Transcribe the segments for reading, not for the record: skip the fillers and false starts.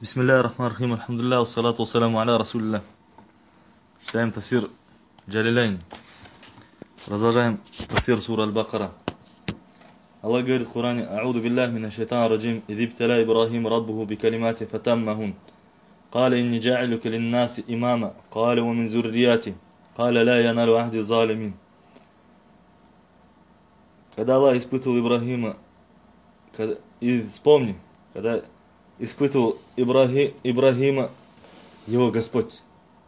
Бисмилля рахман рахим, алхамдулилля, вассалату вассаляму аля расулилля. Читаем тафсир Джалиляйн. Продолжаем тафсир сура Аль-Бакара. Аллах говорит в Коране: «Ауду биллах мина шайтана раджим, иди ибталя Ибрахим раббуху бикалимати фатаммахун. Каля инни джа'илюка линнаси имама, каля ва мин зуррияти, каля ла яналу ахди залимин». Когда Аллах испытывал Ибрахима, и вспомни, когда испытывал Ибрахима его Господь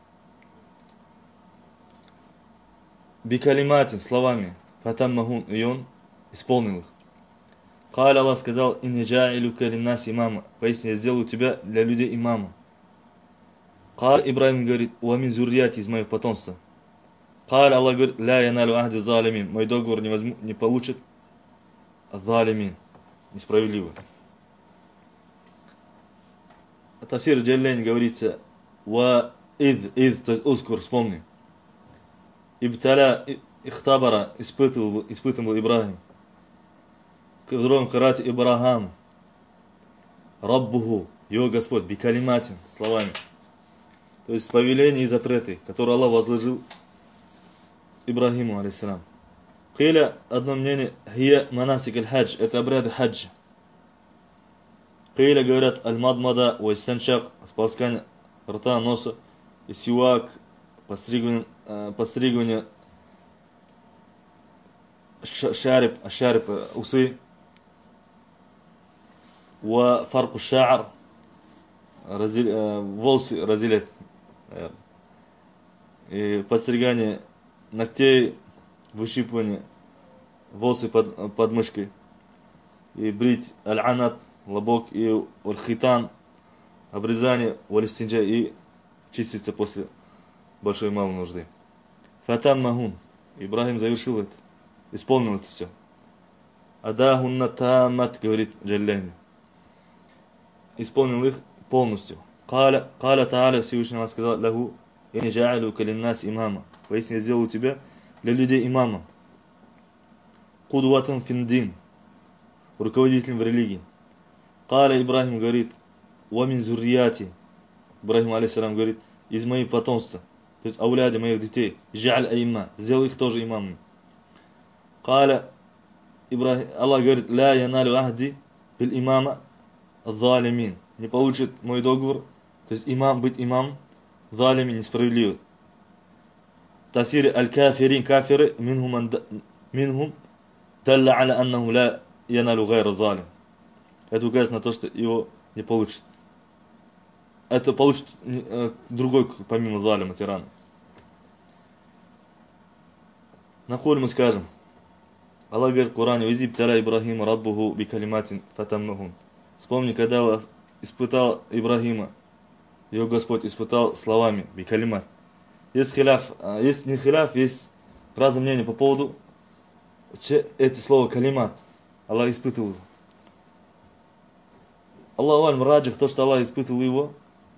бикалимати, словами, фатаммахун, и он исполнил их. Каля, Аллах сказал: инни джа'илюка линнаси имама, поясни, я сделаю тебя для людей имама. Каля, Ибрахим говорит: ва мин зуррияти, из моих потомства. Каля, Аллах говорит: ля яналю ахди залимин, мой договор не получит залимин, несправедливо. В тафсире Джалилейн говорится: ва ид, то есть узкур, вспомни. Ибталя, ихтабара, испытывал Ибрахим. В другом карате Ибрахам, раббуху, его Господь, бикалиматин, словами. То есть повеления и запреты, которые Аллах возложил Ибрахиму, алейхиссалям. Киля, одно мнение, хия манасик аль-хадж, это обряды хаджа. Киля говорят: аль-мадмада, уайстаншак, сполоскание рта, носа, и сивак, постригивание шариб, усы, ва фарку ша'ар, волосы разделять, и постригание ногтей, выщипывание волосы под мышкой, и брить аль-анат, лобок, и аль-хитан, обрезание, валистинджа, и чиститься после большой и малой нужды. Фатаммахун, Ибрахим завершил это, исполнил это все. Адахунна таммат, говорит Джалилейн, исполнил их полностью. Каля Тааля, Всевышний Аллах сказал: лаху инни джа'илюка линнаси имама, поясни, я сделаю тебя для людей имама. Кудватан финдин, руководителем в религии. Каля, Ибрахим говорит: ва мин зуррияти, Ибрахим алейхиссалям говорит: из моих потомства, то есть ауляди, моих детей, джа'аль аимма, сделай их тоже имамами. Каля, Аллах говорит: ля яналю ахди бил имама залимин, не получит мой договор, то есть имам, быть имам, залимин, несправедливый. Тафсире аль-кафирин, кафиры, минхум далла аля аннаху ля яналю гайра залим. Это указывает на то, что его не получит. Это получит другой, помимо залима, тирана. На хур мы скажем: Аллах говорит в Коране: «Изи ибталя Ибрахима раббуху бикалиматин фатаммахун». Вспомни, когда Аллах испытал Ибрахима, его Господь испытал словами, бикалимат. Есть хиляф, есть не хиляф, есть разные мнения по поводу эти слова калимат. Аллах испытывал его. Аллаху аль мраджих, то, что Аллах испытывал его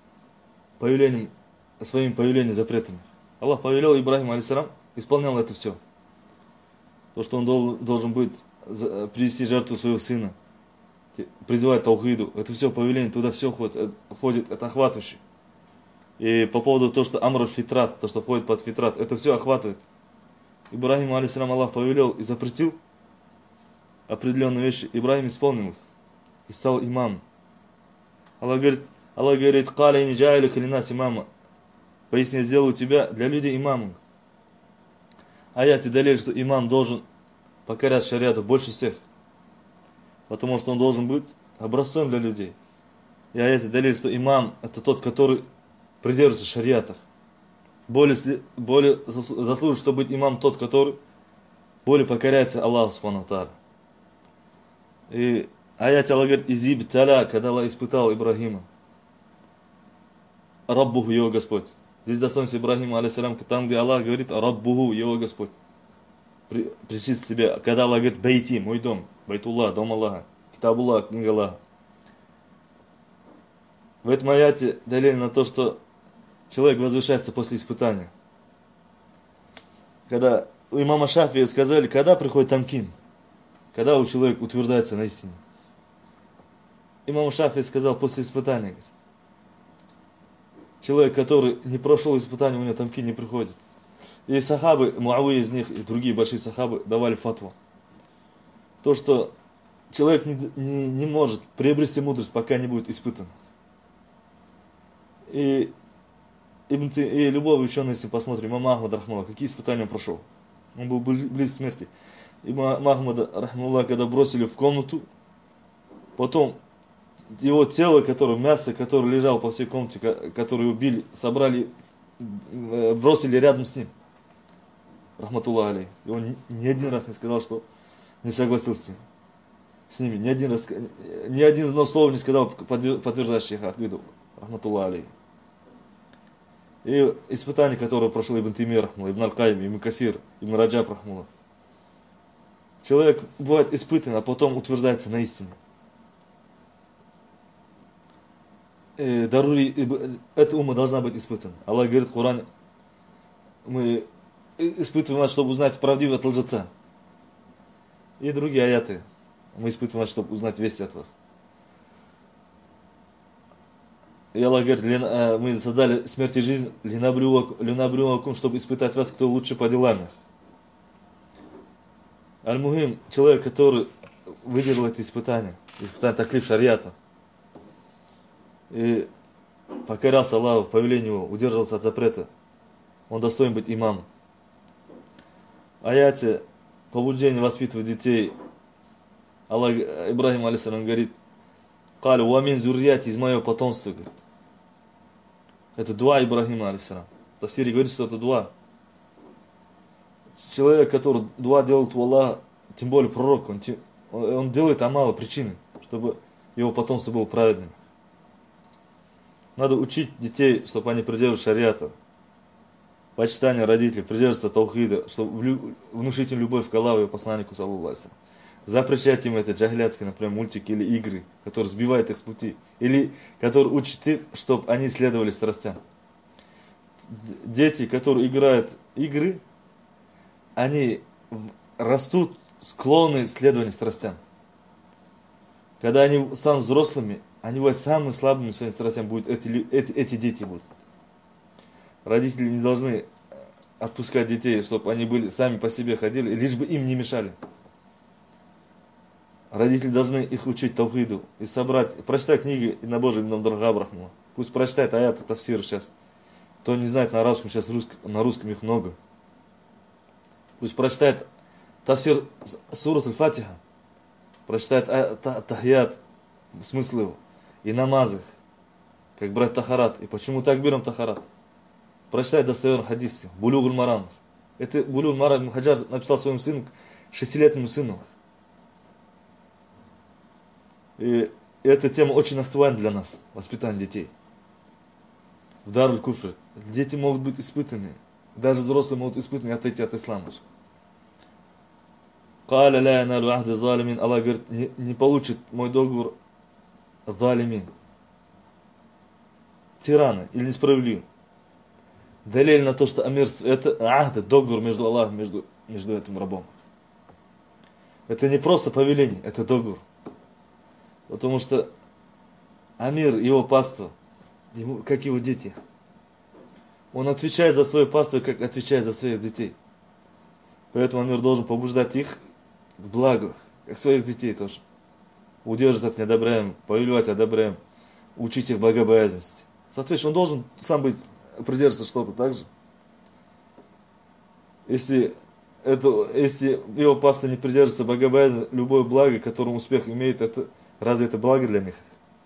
своим появлением запретами. Аллах повелел Ибрахиму алейхиссалям, исполнял это все. То, что он должен будет привести жертву своего сына, призывать таухиду, это все повеление, туда все входит, это охватывающее. И по поводу того, что амр фитрат, то, что входит под фитрат, это все охватывает. Ибрахиму алейхиссалям Аллах повелел и запретил определенные вещи. Ибрахим исполнил их и стал имамом. Аллах говорит: «Каля инни джа'илюка линнаси имама», поясни, я сделаю тебя для людей имамом. Аяты далее, что имам должен покорять шариату больше всех, потому что он должен быть образцом для людей. И аяты далее, что имам это тот, который придерживается шариата. Более заслужит, чтобы быть имам тот, который более покоряется Аллаху субхану ва тааля. И аят Аллах говорит: «Изи ибталя», когда Аллах испытал Ибрахима, раббуху, его Господь. Здесь достоинство Ибрахима алейхиссалям, там, где Аллах говорит раббуху, его Господь. Причислить себе, когда Аллах говорит байти, мой дом, байтуллах, дом Аллаха, китабуллах, книга Аллаха. В этом аяте далее на то, что человек возвышается после испытания. Когда у имама Шафии сказали, когда приходит тамкин, когда у человека утверждается на истине. Имам Шафии сказал: после испытания. Говорит. человек, который не прошел испытания, у него тамки не приходит. И сахабы, Муавия из них, и другие большие сахабы давали фатву. То, что человек не может приобрести мудрость, пока не будет испытан. И любой ученый, если посмотрим, имам Ахмад рахмаллах, какие испытания он прошел. Он был близ смерти. Имам Ахмада рахмаллах, когда бросили в комнату, потом его тело, мясо, которое лежало по всей комнате, которое убили, собрали, бросили рядом с ним. Рахматуллах алей. И он ни один раз не сказал, что не согласился с ними. Ни один слова не сказал, подтверждающий их акиду. Рахматуллах алей. И испытание, которое прошел Ибн Таймия, Ибн Аль-Кайм, Ибн Касир, Ибн Раджаб рахмуллах. Человек бывает испытан, а потом утверждается на истине. Эта умма должна быть испытана. Аллах говорит в Коране, мы испытываем вас, чтобы узнать правдивого от лжеца. И другие аяты. Мы испытываем вас, чтобы узнать вести от вас. И Аллах говорит, мы создали смерть и жизнь, линабрювакум, чтобы испытать вас, кто лучше по делам. Аль-Мухим, человек, который выдержал это испытание таклиф шариата, и покорялся Аллаху, повелению его, удерживался от запрета, он достоин быть имамом. В аяте побуждение воспитывать детей, Аллах, Ибрахим алейхиссалям говорит, «Кали уамин зуррияти, из моего потомства». Говорит. Это дуа Ибрахима алейхиссалям. В тафсире говорит, что это дуа. Человек, который дуа делает у Аллаха, тем более пророк, он делает амала, причины, чтобы его потомство было праведным. Надо учить детей, чтобы они придерживались шариата, почитания родителей, придерживаться таухида, чтобы внушить им любовь к Аллаху и посланнику, саллаллаху алейхи ва саллям. Запрещать им это джахилятские, например, мультики или игры, которые сбивают их с пути, или которые учат их, чтобы они следовали страстям. Дети, которые играют игры, они растут склонны следовать страстям. Когда они станут взрослыми, они будут самыми слабыми своим страстям будут эти дети будут. Родители не должны отпускать детей, чтобы они были сами по себе ходили, лишь бы им не мешали. Родители должны их учить таухиду и прочитать книги на Божий Ибн Абдрахмана. Пусть прочитает аят тафсир сейчас. Кто не знает на арабском, сейчас на русском их много. Пусть прочитает тафсир сурат аль-Фатиха. Прочитает тахият, смысл его. И намазы, как брать тахарат. И почему такбиром тахарат. Прочитает достоверный хадис. Булюгуль Марам. Это Булюгуль Марам Ибн Хаджар написал своему сыну, 6-летнему сыну. И эта тема очень актуальна для нас, воспитание детей. В Даруль Куфр. Дети могут быть испытаны. Даже взрослые могут испытаны отойти от ислама. Каля ля яналу ахди залимин. Аллах говорит, не получит мой договор залимин. Тираны или несправедливы. Далиль на то, что амир, это ахда, договор между Аллахом, между этим рабом. Это не просто повеление, это договор. Потому что амир, его паства, как его дети, он отвечает за свое паство, как отвечает за своих детей. Поэтому амир должен побуждать их к благу, как своих детей тоже. Удерживать от недобряем, повелевать одобряем, учить их богобоязненности. Соответственно, он должен сам придерживаться что-то так же. Если его паства не придерживается богобоязненности, любое благо, которым успех имеет, разве это благо для них?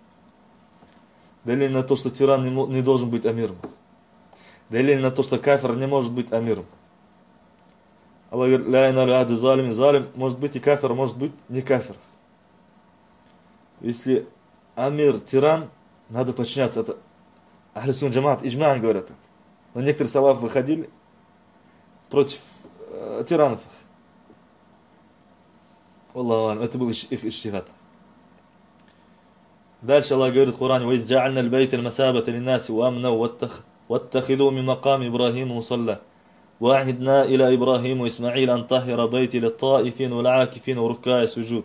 Далее на то, что тиран не должен быть амиром. Далее на то, что кафир не может быть амиром. Аллах говорит, ля яналу ахди залимин. Залим может быть и кафир, может быть не кафир. Если амир, тиран, надо подчиняться. Это Ахли сунна джамаат, иджма'ан говорят это. Но некоторые салафы выходили против тиранов. Аллаху алям, это был их иджтихад. Дальше Аллах говорит в Коране, وَإِذْ جَعَلْنَا الْبَيْتَ الْمَثَابَةَ لِلنَّاسِ وَأَمْنًا وَاتَّخِذُوا مِنْ مَقَامِ إِبْرَاهِيمَ مُصَلًّى وَأَعْهِدْنَا إِلَى إِبْرَاهِيمَ وإسماعيل أن طهر بيتي للطائفين والعاكفين وركع السجود.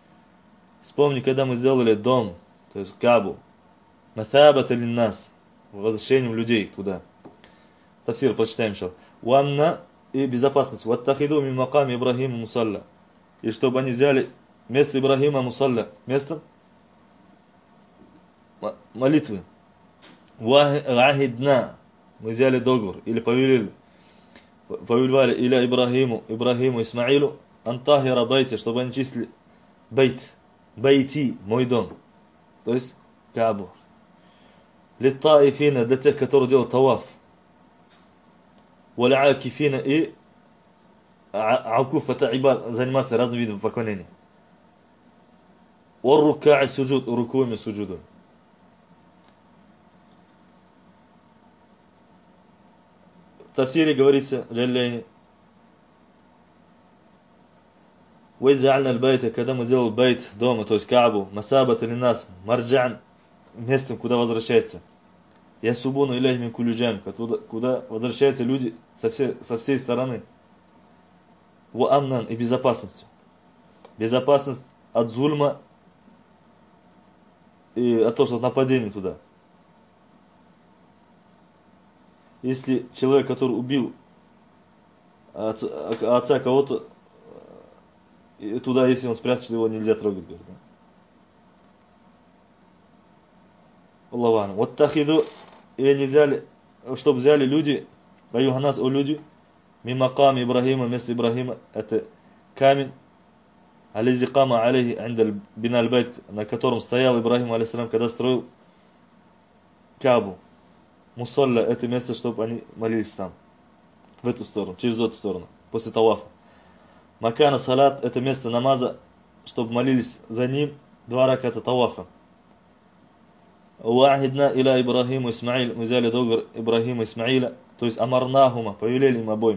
Вспомни, когда мы сделали дом, то есть Кабу, مثابة للناس, возвращением людей туда. Тафсир прочитаем еще. Уанна и безопасность. Ваттахиду мин маками Ибрахима мусалля. И чтобы они взяли место Ибрахима мусалля, место молитвы. Вахидна. Мы взяли договор или повелевали иля Ибрахиму Исмаилу, антахира байте, чтобы они числили байти, мой дом. То есть Каабу. Литтаифина, для тех, которые делают таваф. Валяакифина и акуф, это заниматься разными видами поклонения. Варрука'i суджуд, рукуями суджудом. В тафсире говорится, Джалляйни, «Вайджа'альна аль-байта», когда мы сделали байт дома, то есть Каабу, масабат или нас, марджан, местом, куда возвращается. Ясубуну иляхи мин кулли джаниб, куда возвращаются люди со всей стороны. Ва амнан, и безопасностью. Безопасность от зульма и от того, что нападение туда. Если человек, который убил отца кого-то, туда, если он спрятался, его нельзя трогать, говорит. Аллаху. Вот тахиду, и они взяли, чтобы взяли люди, аюханас, о люди, мимакам Ибрахима, вместо Ибрахима, это камень, ализикама алейхи андаль биналь байт, на котором стоял Ибрахим алейхиссалям, когда строил Каабу. Мусалля, это место, чтобы они молились там, в эту сторону, через эту сторону, после тавафа. Макана салат, это место намаза, чтобы молились за ним 2 раката тавафа. Уахидна иля Ибрахиму Исмаил, мы взяли договор Ибрахима Исмаиля, то есть амарнахума, повелели им обоим.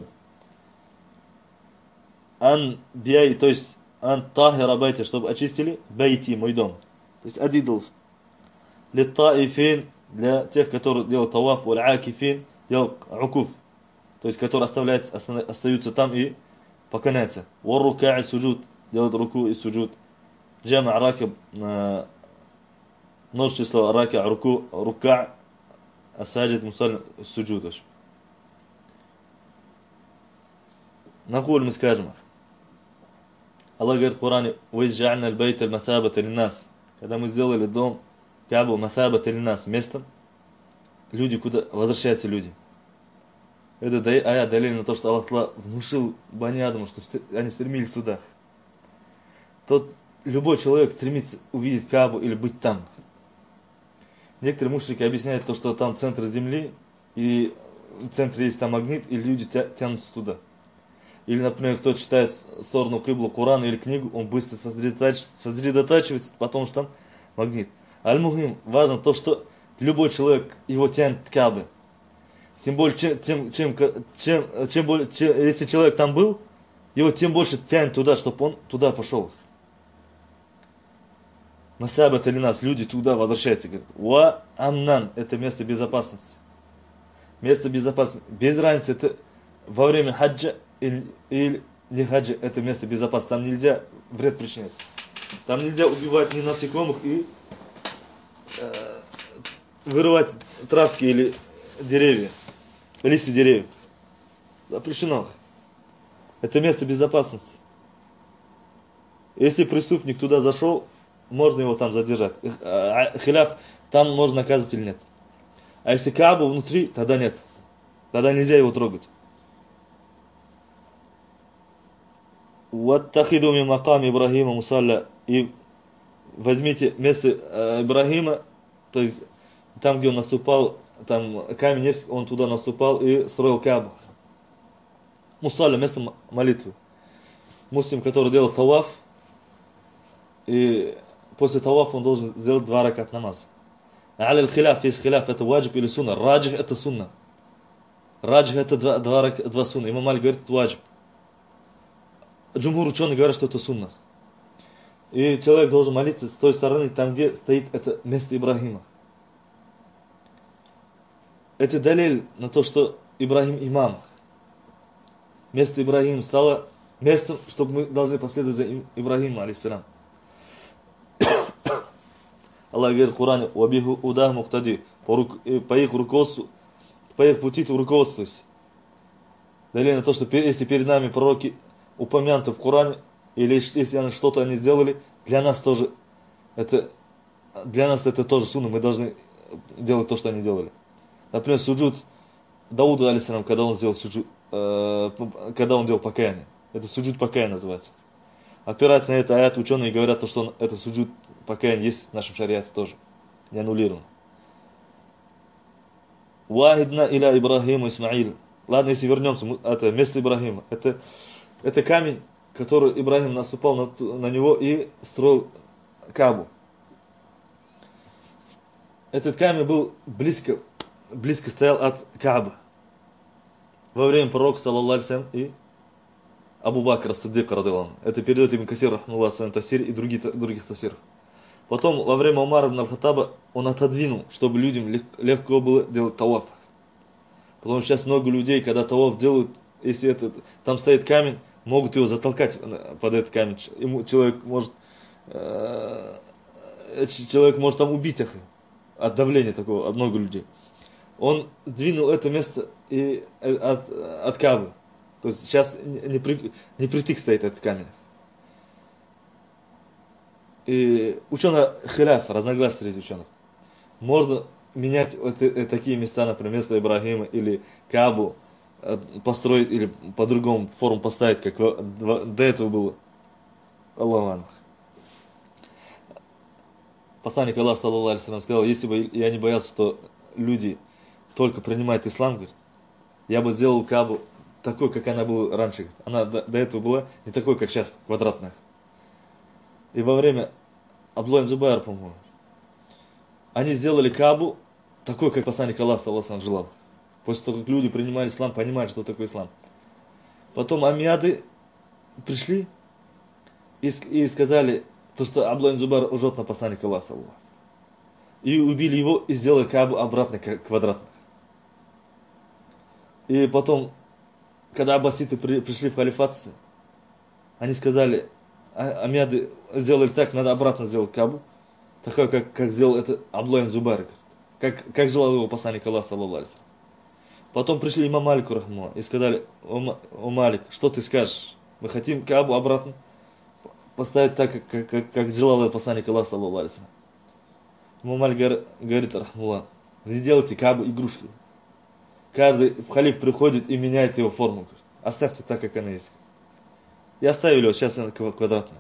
Ан бияй, то есть ан тахира байти, чтобы очистили байти, мой дом. То есть адидл. Литтаифин, для тех, которые делают таваф, валь-акифин, делают укуф, то есть которые остаются там и поклоняются. Варрука'i суджуд, делают руку и суджуд. Джама ракаб, множество число рака, руку, рука, асаджид, мусаль, суджуд. Нахуль мы скажем. Аллах говорит в Коране, «Вайджа'альна аль-байт аль-масабат аль-нас». Когда мы сделали дом Каабу масабат аль-нас, местом, люди, куда возвращаются люди. Это аят далиль на то, что Аллах внушил Бани Адаму, что они стремились туда. Любой человек стремится увидеть Каабу или быть там. Некоторые мушрики объясняют то, что там центр земли, и в центре есть там магнит, и люди тянутся туда. Или, например, кто читает сторону киблу Корана или книгу, он быстро сосредотачивается, потому что там магнит. Аль-Мухим, важно то, что любой человек его тянет к Каабе. Тем более, если человек там был, его тем больше тянет туда, чтобы он туда пошел. Масабат или нас, люди туда возвращаются, говорят. Ва амнан, это место безопасности. Место безопасности. Без разницы, это во время хаджа или не хаджа, это место безопасности. Там нельзя вред причинять. Там нельзя убивать ни насекомых и вырывать травки или деревья, листья деревьев. Запрещено. Это место безопасности. Если преступник туда зашел, можно его там задержать. Хиляф, там можно наказывать или нет. А если Каабу внутри, тогда нет. Тогда нельзя его трогать. Ваттахиду мин маками Ибрахима мусалля. И возьмите место Ибрахима, то есть там, где он наступал, там камень есть, он туда наступал и строил Каабу. Мусалля, место молитвы. Муслим, который делал таваф, и после тавафа он должен сделать 2 ракат намаз. Аль хиляф, есть хиляф, это ваджиб или сунна. Раджих это сунна. Раджих это 2 сунна. Имам Малик говорит, это ваджиб. Джумхур ученые говорят, что это сунна. И человек должен молиться с той стороны, там где стоит это место Ибрахима. Это далиль на то, что Ибрахим имам. Место Ибрахима стало местом, чтобы мы должны последовать за Ибрахимом, алейхиссалям. Аллах говорит в Коране: «Вабиху удах мухтади». По их руководству, по их пути ты руководствуйся. Далее на то, что если перед нами пророки упомянуты в Коране, или если что-то они сделали, для нас это тоже сунна, мы должны делать то, что они делали. Например, суджуд Дауду, алейхиссалям, когда он сделал когда он делал покаяние. Это суджуд покаяния называется. Опираясь на это аят, ученые говорят, что это суджуд покаяния есть в нашем шариате тоже. Не аннулировано. Вахидна иля Ибрахиму Исмаил. Ладно, если вернемся, это место Ибрахима. Это камень, который Ибрахим наступал на него и строил Кабу. Этот камень был близко стоял от Кааба. Во время пророка, саллаллаху алейхи ва саллям, и Абу Бакра Сиддик, радиллаху анху. Это передает Ибн Касир, рахмаллаху, в своем тафсире и других тафсирах. Потом, во время Умара ибн аль-Хаттаба, он отодвинул, чтобы людям легко было делать таваф. Потому что сейчас много людей, когда таваф делают, если там стоит камень, могут его затолкать под этот камень. Человек может там убить их от давления такого, от много людей. Он двинул это место от Каабы. То есть сейчас не притык стоит этот камень. И ученые хиляф, разногласия среди ученых. Можно менять такие места, например, место Ибрахима или Каабу, построить или по-другому форму поставить, как до этого было. Аллаху анх. Посланник Аллаха, саллаллаху алейхи ва саллям, сказал: если бы я не боялся, что люди только принимают ислам, говорит, я бы сделал Каабу такой, как она была раньше. Она до этого была не такой, как сейчас, квадратная. И во время Абдулла ибн Зубайр, по-моему, они сделали Каабу такой, как посланник Аллаха, саллаллаху алейхи ва саллям, желал. После того, как люди принимали ислам, понимали, что такое ислам. Потом аммиады пришли и сказали, что Абдулла ибн Зубайр лжет на посланника Аллаха, саллаллаху алейхи ва саллям. И убили его, и сделали Каабу обратно квадратно. И потом, когда аббаситы пришли в халифат, они сказали, аммиады сделали так, надо обратно сделать Каабу, такой, как сделал это Абдулла ибн Зубайр, как желал его посланник Аллаха, саллаллаху алейхи ва саллям. Потом пришли имам Малику, рахмаллаху, и сказали: о Малик, что ты скажешь? Мы хотим Каабу обратно поставить так, как желал его посланник Аллаха, саллаллаху алейхи ва саллям. Имам Малик говорит, рахмаллаху, не делайте Каабу игрушкой. Каждый халиф приходит и меняет его форму. Оставьте так, как она есть. И оставили его, сейчас она квадратная.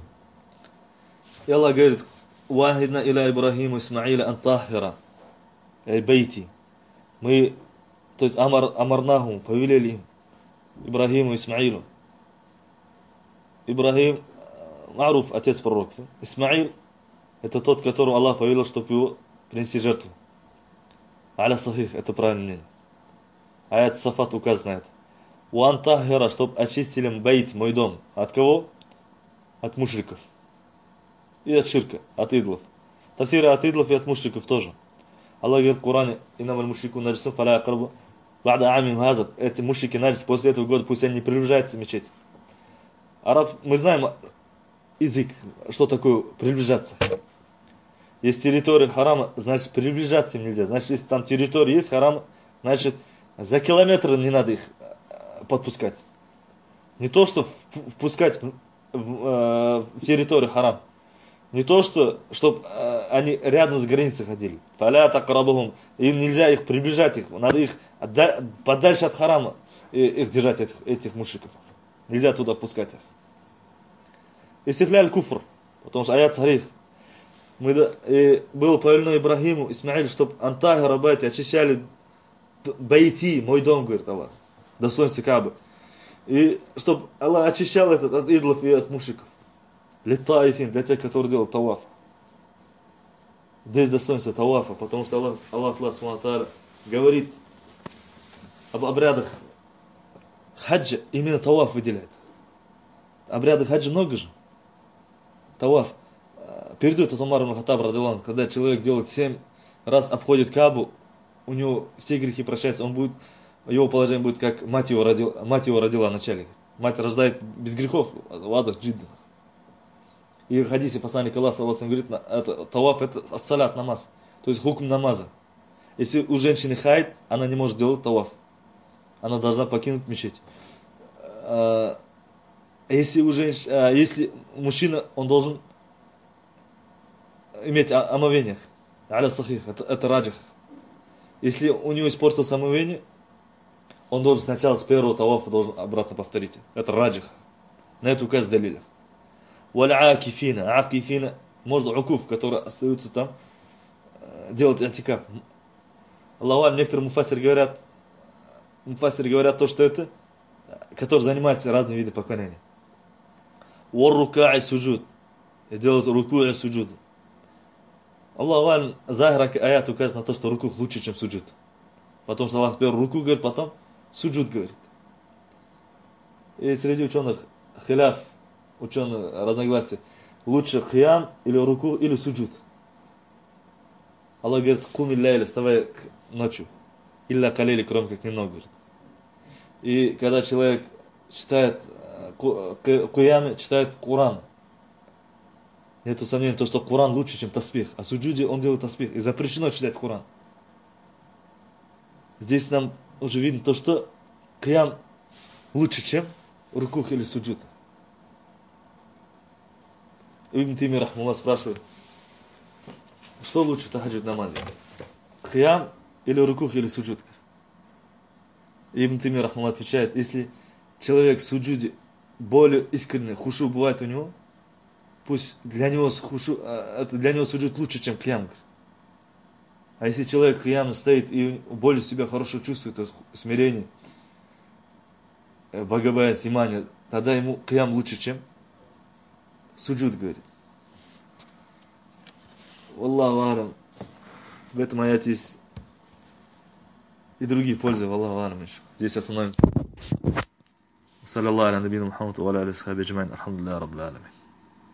И Аллах говорит: «Вахидна иля Ибрахиму Исмаиля антахира бейти». Мы, то есть амарнаху, повелели им, Ибрахиму, Исмаилу. Ибрахим, Маруф, отец пророка. Исмаил, это тот, которому Аллах повелел, чтобы его принести жертву. Аля сахих, это правильное мнение. Аят Сафат указано на это. Уантахира, чтобы очистили бейт, мой дом. От кого? От мушриков. И от ширка, от идлов. Тафсиры от идлов и от мушриков тоже. Аллах говорит в Коране: «Иннамаль мушрику наджисун фаля якрабу ба'да амин газаб». Эти мушрики наджис, после этого года пусть они не приближаются к мечети. Мы знаем язык, что такое приближаться. Есть территория харама, значит приближаться им нельзя. Значит, если там территория есть харама, значит за километр не надо их подпускать. Не то, что впускать в территорию харам. Не то, чтобы они рядом с границей ходили. Фаля такрабухум. Им нельзя их приближать, надо их подальше от харама их держать, этих мушриков. Нельзя туда впускать их. Истихляль куфр, потому что аят сарих. Было повелено Ибрахиму, Исмаилу, чтобы антахира байти очищали байти, мой дом, говорит Аллах, достоинство Каабы. И чтобы Аллах очищал этот от идлов и от мушриков. Литаифин, для тех, которые делают таваф. Здесь достоинство тавафа, потому что Аллах Субхану говорит об обрядах хаджа, именно таваф выделяет. Обряды хаджа много же. Таваф. Передает от Умара ибн Хаттаба, радиллаху анху, когда человек делает 7 раз обходит Каабу, у него все грехи прощаются, его положение будет как мать его родила вначале. Мать рождает без грехов, в адах джидданах. И в хадисе посланник Аллаха, саллаллаху алейхи ва саллям, говорит, это, таваф это ас-салят, намаз. То есть хукм намаза. Если у женщины хайд, она не может делать таваф. Она должна покинуть мечеть. Если мужчина, он должен иметь омовение. Аля сахих, это раджих. Если у него испортилось омовение, он должен сначала с первого тавафа должен обратно повторить. Это раджих. На это указ далилях. Валя акифина, может укуф, которые остаются там, делать антикаф. Аллаху, некоторые муфассиры говорят то, что это, которые занимаются разными видами поклонения. Уаррука и суджуд. И делают руку и суджуд. Аллаху, захир аят указывает на то, что руку лучше, чем суджуд. Потом Аллах первую руку говорит, потом суджуд говорит. И среди ученых хиляф, ученых разногласия, лучше хиям или руку или суджуд. Аллах говорит, кум илля, вставай ночью. Илля калили, кроме как немного, говорит. И когда человек читает куями, читает Куран, нету сомнений, то, что Куран лучше, чем таспих. А в суджуде он делает таспих. И запрещено читать Куран. Здесь нам уже видно то, что киям лучше, чем рукух или суджуд. Ибн Тайми рахмуллах спрашивает, что лучше в тахаджуд намазе? Киям или рукух или суджуд? Ибн Тайми рахмуллах отвечает, если человек в суджуде более искренне, хушу бывает у него, пусть для него суджуд лучше, чем киям. А если человек киям стоит и более себя хорошо чувствует, то есть смирение, богобоязнь, имание, тогда ему киям лучше, чем суджуд, говорит. Валлаху алям. В этом аяте есть и другие пользы. Валлаху алям. Здесь остановимся. Саллаллаху аля набийна Мухаммаду ва аля алейхи ва сахбихи аджмаин. Алхамдулиллахи раббил аламин.